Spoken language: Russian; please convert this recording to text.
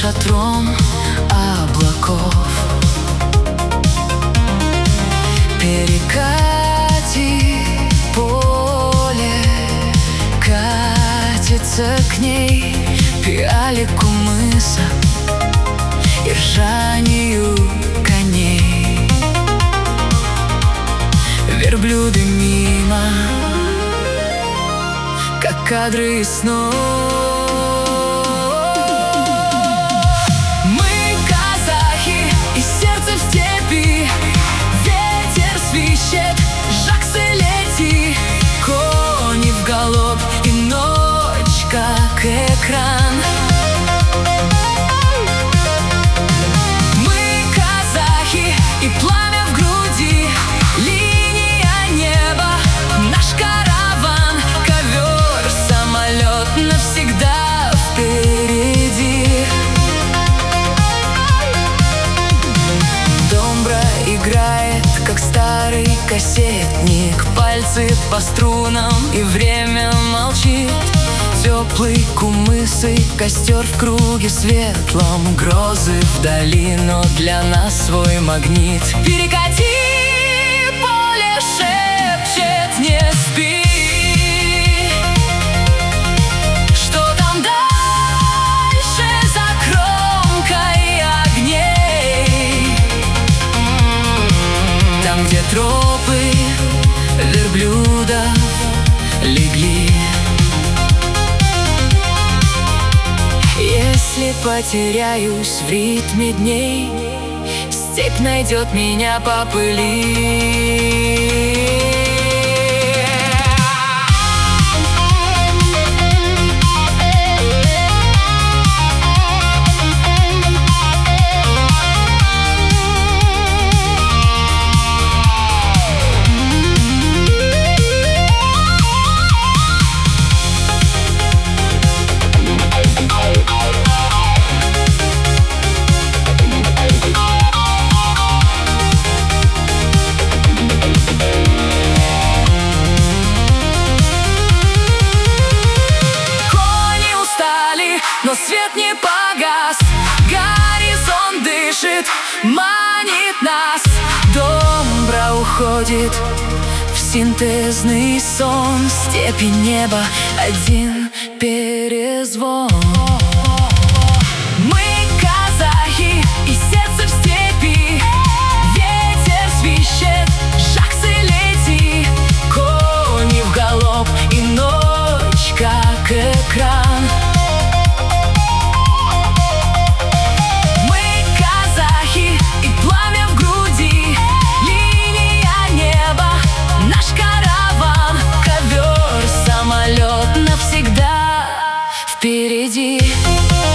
шатром облаков. Перекати поле, катится к ней пиалику мыса и ржанию коней. Верблюды мимо, как кадры из снов. Мы казахи, и сердце в степи, ветер свищет, жаксы лети, кони в галоп, и ночь как экран. Мы казахи, и пламя в груди, линия неба, наш караван, ковер, самолет навсегда впереди. Домбра играет, как старый кассетник, пальцы по струнам, и время молчит. Теплый кумысы, костер в круге светлом, грозы вдали, но для нас свой магнит. Перекати поле, шепчет, не спи. Что там дальше за кромкой огней? Там, где тропы верблюдов легли. Если потеряюсь в ритме дней, степь найдет меня по пыли. Но свет не погас, горизонт дышит, манит нас. Домбра уходит в синтезный сон, степи неба один перезвон. Мы казахи, и сердце в степи, ветер свищет, жаксы лети, кони в галоп, и ночь как экран. Навсегда впереди.